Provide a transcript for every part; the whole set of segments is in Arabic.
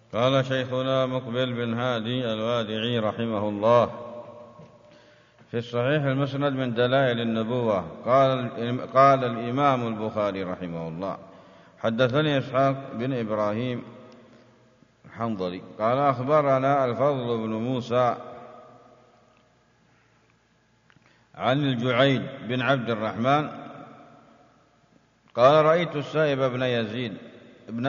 قال شيخنا مقبل بن هادي الوادعي رحمه الله في الصحيح المسند من دلائل النبوة قال الإمام البخاري رحمه الله: حدثني إسحاق بن إبراهيم الحنظلي قال أخبرنا الفضل بن موسى عن الجعيد بن عبد الرحمن قال: رأيت السائب بن يزيد ابن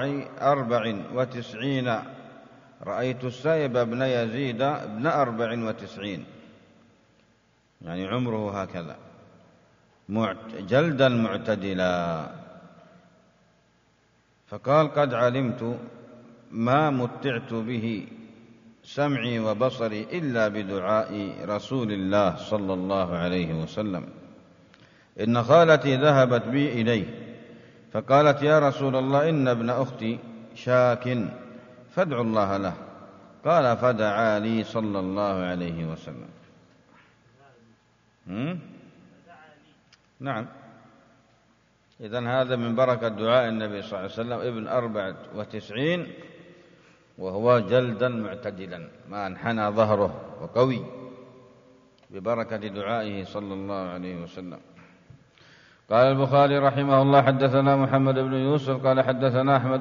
94. رأيت السائب بن يزيد ابن 94، يعني عمره هكذا، جلدا معتدلا. فقال: قد علمت ما متعت به سمعي وبصري إلا بدعاء رسول الله صلى الله عليه وسلم. إن خالتي ذهبت بي إليه فقالت: يا رسول الله، إن ابن أختي شاك فادعوا الله له. قال: فدعا لي صلى الله عليه وسلم. نعم، إذن هذا من بركة دعاء النبي صلى الله عليه وسلم. ابن 94 وهو جلدا معتدلا، ما انحنى ظهره وقوي ببركة دعائه صلى الله عليه وسلم. قال البخاري رحمه الله: حدثنا محمد بن يوسف قال حدثنا أحمد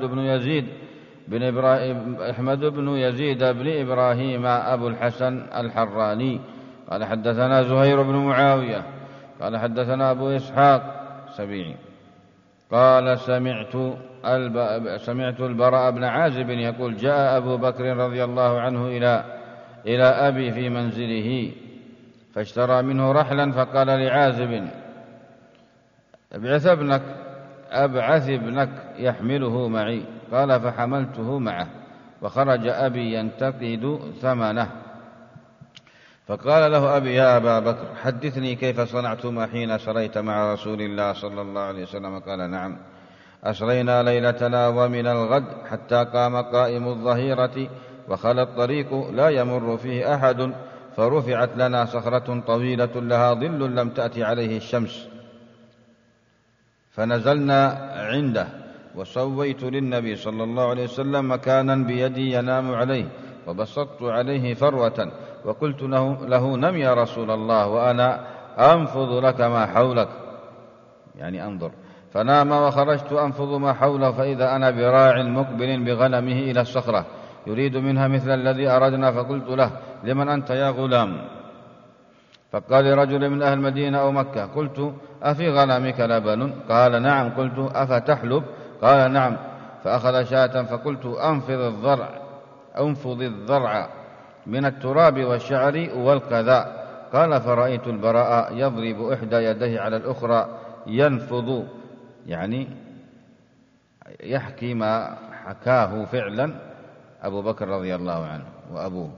بن يزيد بن إبراهيم أبو الحسن الحراني قال حدثنا زهير بن معاوية قال حدثنا أبو إسحاق سبيعي قال: سمعت البراء بن عازب يقول: جاء أبو بكر رضي الله عنه إلى أبي في منزله فاشترى منه رحلا، فقال لعازب: أبعث ابنك يحمله معي. قال: فحملته معه، وخرج أبي ينتقد ثمنه. فقال له أبي: يا أبا بكر، حدثني كيف صنعتما حين أسريت مع رسول الله صلى الله عليه وسلم. قال: نعم، أسرينا ليلتنا ومن الغد حتى قام قائم الظهيرة وخلى الطريق لا يمر فيه أحد، فرفعت لنا صخرة طويلة لها ظل لم تأتي عليه الشمس، فنزلنا عنده، وسويت للنبي صلى الله عليه وسلم مكانا بيدي ينام عليه، وبسطت عليه فروة، وقلت له: نم يا رسول الله وأنا أنفض لك ما حولك، يعني أنظر. فنام، وخرجت أنفض ما حوله، فإذا أنا براع مقبل بغنمه إلى الصخرة يريد منها مثل الذي أردنا. فقلت له: لمن أنت يا غلام؟ فقال: لرجل من أهل المدينة أو مكة. قلت: أفي غنمك لبن؟ قال: نعم. قلت: أفتحلب؟ قال: نعم. فأخذ شاة، فقلت: أنفض الضرع من التراب والشعر والقذاء. قال: فرأيت البراء يضرب إحدى يديه على الأخرى ينفض، يعني يحكي ما حكاه فعلا أبو بكر رضي الله عنه وأبوه.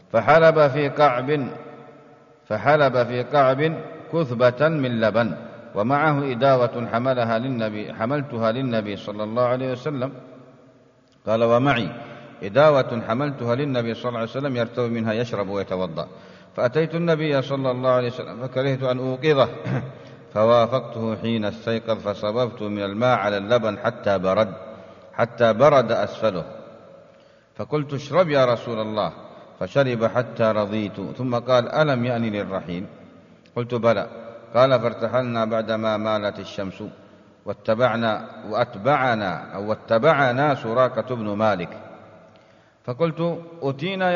فحلب في قعب كثبة من لبن، ومعه إداوة حملتها للنبي صلى الله عليه وسلم. قال: ومعي إداوة حملتها للنبي صلى الله عليه وسلم يرتوي منها يشرب ويتوضأ. فأتيت النبي صلى الله عليه وسلم فكرهت أن أوقظه، فوافقته حين استيقظ، فصببت من الماء على اللبن حتى برد أسفله، فقلت: اشرب يا رسول الله، فشرب حتى رضيت، ثم قال: ألم يأن للرحيل؟ قلت: بلى. قال: فارتحلنا بعدما مالت الشمس، واتبعنا سراقة بن مالك. فقلت: أتينا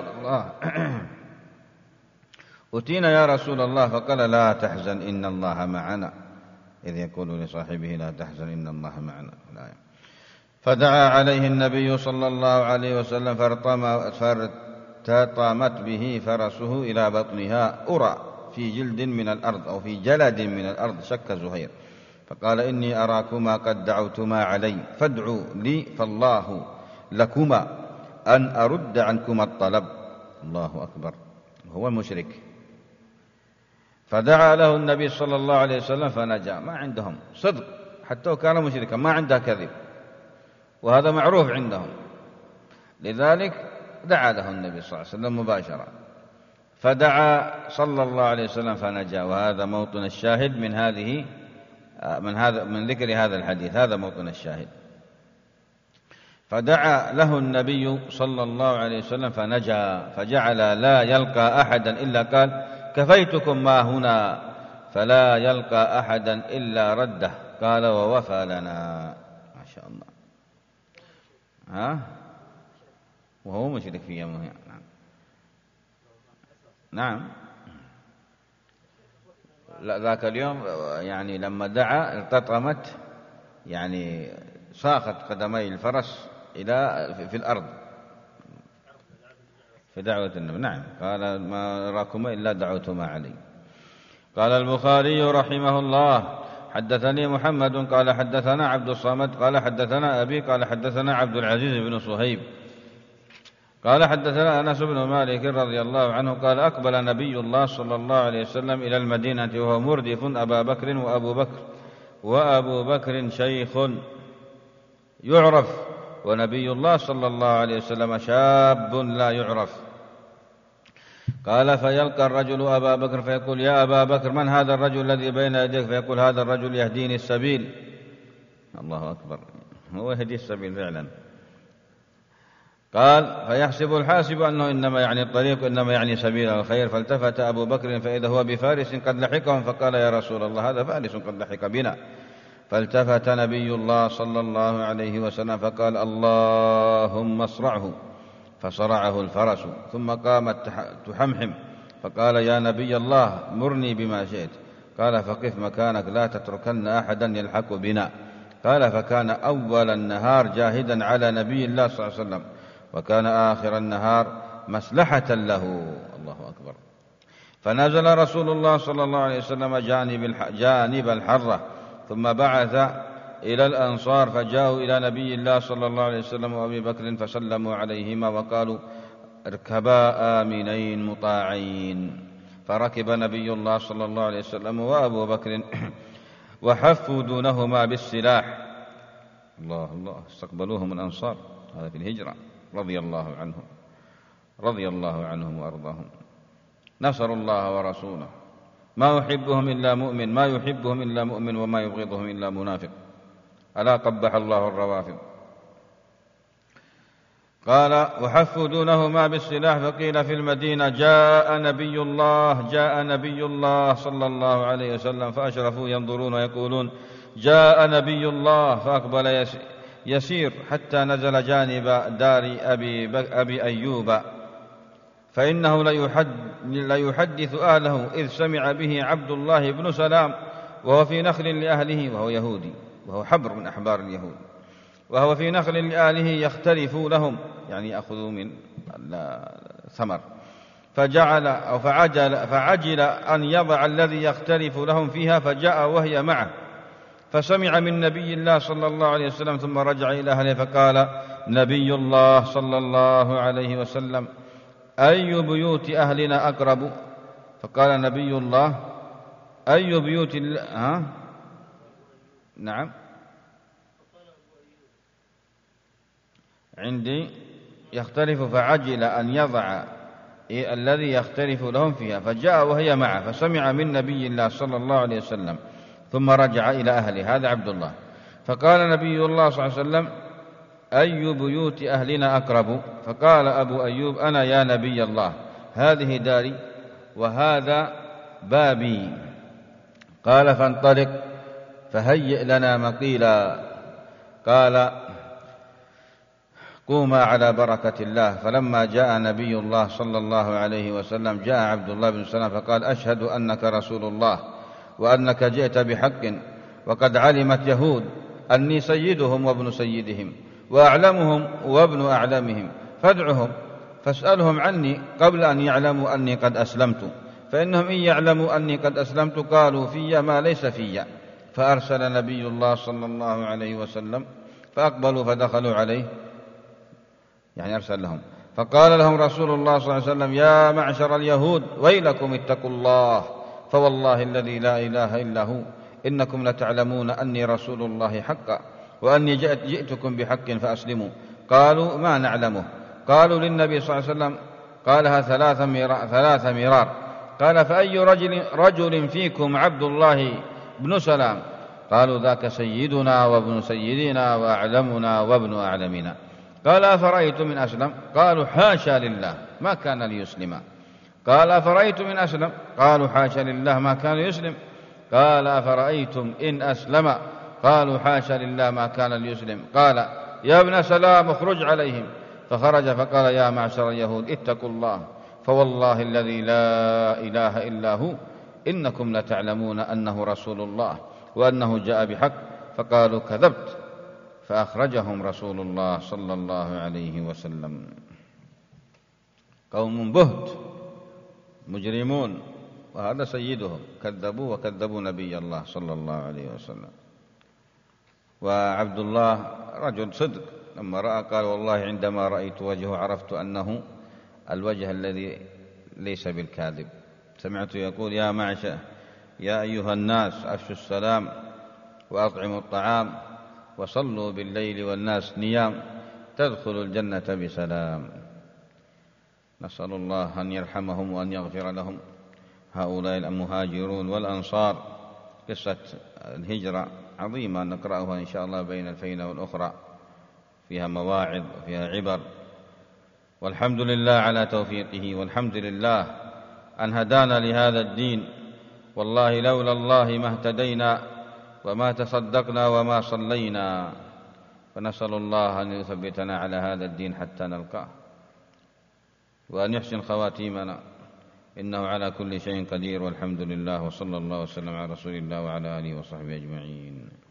يا رسول الله. فقال: لا تحزن إن الله معنا، إذ يقول لصاحبه: لا تحزن إن الله معنا. فدعا عليه النبي صلى الله عليه وسلم، فارتطمت به فرسه إلى بطنها، أرى في جلد من الأرض أو في جلد من الأرض، شك زهير. فقال: إني أراكما قد دعوتما علي، فادعوا لي فالله لكما أن أرد عنكما الطلب. الله أكبر، هو المشرك. فدعا له النبي صلى الله عليه وسلم فنجا. ما عندهم صدق، حتى وكان مشركا ما عنده كذب، وهذا معروف عندهم، لذلك دعا له النبي صلى الله عليه وسلم مباشرة. فدعا صلى الله عليه وسلم فنجا. وهذا موطن الشاهد من ذكر هذا الحديث، هذا موطن الشاهد. فدعا له النبي صلى الله عليه وسلم فنجا، فجعل لا يلقى أحدا إلا قال كفيتكم ما هنا، فلا يلقى أحدا إلا رده، قال ووفى لنا. ما شاء الله. وهو مشرك في يومه. نعم. لا، ذاك اليوم يعني لما دعا التطمت، يعني ساقت قدمي الفرس في الأرض في دعوة النبي. نعم. قال ما أراكما إلا دعوتما علي. قال البخاري رحمه الله حدثني محمد قال حدثنا عبد الصمد قال حدثنا أبي قال حدثنا عبد العزيز بن صهيب قال حدثنا أنس بن مالك رضي الله عنه قال أقبل نبي الله صلى الله عليه وسلم إلى المدينة وهو مردف أبا بكر وأبو بكر شيخ يعرف، ونبي الله صلى الله عليه وسلم شاب لا يعرف. قال فيلقى الرجل أبا بكر فيقول يا أبا بكر من هذا الرجل الذي بين يديك؟ فيقول هذا الرجل يهديني السبيل. الله أكبر، هو يهدي السبيل فعلا. قال فيحسب الحاسب أنه إنما يعني الطريق، إنما يعني سبيل الخير. فالتفت أبو بكر فإذا هو بفارس قد لحقهم، فقال يا رسول الله هذا فارس قد لحق بنا. فالتفت نبي الله صلى الله عليه وسلم فقال اللهم اصرعه، فصرعه الفرس، ثم قامت تحمحم، فقال يا نبي الله مرني بما شئت. قال فقف مكانك لا تتركن أحدا يلحق بنا. قال فكان أول النهار جاهدا على نبي الله صلى الله عليه وسلم، وكان آخر النهار مسلحة له. الله أكبر. فنزل رسول الله صلى الله عليه وسلم جانب الحرة، ثم بعث إلى الأنصار فجاءوا إلى نبي الله صلى الله عليه وسلم وأبي بكر فسلموا عليهما وقالوا اركبا آمنين مطاعين. فركب نبي الله صلى الله عليه وسلم وأبو بكر وحفوا دونهما بالسلاح. الله الله، استقبلوهم الأنصار، هذا في الهجرة، رضي الله عنهم وأرضاهم. نصروا الله ورسوله، ما يحبهم إلا مؤمن وما يبغضهم إلا منافق. ألا قبح الله الروافض. قال وحفوا دونهما بالسلاح. فقيل في المدينة جاء نبي الله صلى الله عليه وسلم، فأشرفوا ينظرون ويقولون جاء نبي الله. فأقبل يسير حتى نزل جانب دار أبي أيوب، فإنه ليحدث أهله إذ سمع به عبد الله بن سلام وهو في نخل لأهله، وهو يهودي وهو حبر من أحبار اليهود، وهو في نخل لأهله يختلف لهم، يعني يأخذوا من الثمر. فعجل أن يضع الذي يختلف لهم فيها، فجاء وهي معه، فسمع من نبي الله صلى الله عليه وسلم، ثم رجع إلى أهله فقال نبي الله صلى الله عليه وسلم أي بيوت أهلنا أقرب؟ فقال نبي الله أي بيوت نعم عندي يختلف، فعجل أن يضع الذي يختلف لهم فيها، فجاء وهي معه، فسمع من نبي الله صلى الله عليه وسلم، ثم رجع إلى أهله. هذا عبد الله. فقال نبي الله صلى الله عليه وسلم أي بيوت أهلنا أقرب؟ فقال أبو أيوب أنا يا نبي الله، هذه داري وهذا بابي. قال فانطلق فهيئ لنا مقيلا. قال قوما على بركة الله. فلما جاء نبي الله صلى الله عليه وسلم جاء عبد الله بن سلام فقال أشهد أنك رسول الله وأنك جئت بحق، وقد علمت يهود أني سيدهم وابن سيدهم وأعلمهم وابن أعلمهم، فادعهم فاسألهم عني قبل أن يعلموا أني قد أسلمت، فإنهم إن يعلموا أني قد أسلمت قالوا في ما ليس في. فأرسل نبي الله صلى الله عليه وسلم فأقبلوا فدخلوا عليه، يعني أرسل لهم، فقال لهم رسول الله صلى الله عليه وسلم يا معشر اليهود ويلكم اتقوا الله، فوالله الذي لا إله إلا هو إنكم لتعلمون أني رسول الله حقا، وأني جئتكم بحق فأسلموا. قالوا ما نعلمه. قالوا للنبي صلى الله عليه وسلم قالها ثلاث مرار. قال فأي رجل فيكم عبد الله بن سلام؟ قالوا ذاك سيدنا وابن سيدنا وأعلمنا وابن أعلمنا. قال أفرأيتم من أسلم؟ قالوا حاشا لله ما كان ليسلم. قال أفرأيتم من أسلم؟ قالوا حاشا لله ما كان ليسلم. قال أفرأيتم إن أسلم؟ قالوا حاشا لله ما كان ليسلم. قال يا ابن سلام اخرج عليهم. فخرج فقال يا معشر اليهود اتقوا الله، فوالله الذي لا إله إلا هو إنكم لتعلمون أنه رسول الله وأنه جاء بحق. فقالوا كذبت. فأخرجهم رسول الله صلى الله عليه وسلم. قوم بهت مجرمون، وهذا سيدهم، كذبوا وكذبوا نبي الله صلى الله عليه وسلم. وعبد الله رجل صدق، لما رأى قال والله عندما رأيت وجهه عرفت أنه الوجه الذي ليس بالكاذب. سمعت يقول يا معشر يا أيها الناس أفشوا السلام وأطعموا الطعام وصلوا بالليل والناس نيام تدخلوا الجنة بسلام. نسأل الله أن يرحمهم وأن يغفر لهم هؤلاء المهاجرون والأنصار. قصة الهجرة عظيمة نقرأها إن شاء الله بين الفينة والأخرى، فيها مواعظ وفيها عبر. والحمد لله على توفيقه، والحمد لله أن هدانا لهذا الدين. والله لولا الله ما اهتدينا وما تصدقنا وما صلينا. فنسأل الله أن يثبتنا على هذا الدين حتى نلقاه، وأن يحسن خواتيمنا، إنه على كل شيء قدير. والحمد لله، وصلى الله وسلم على رسول الله وعلى آله وصحبه أجمعين.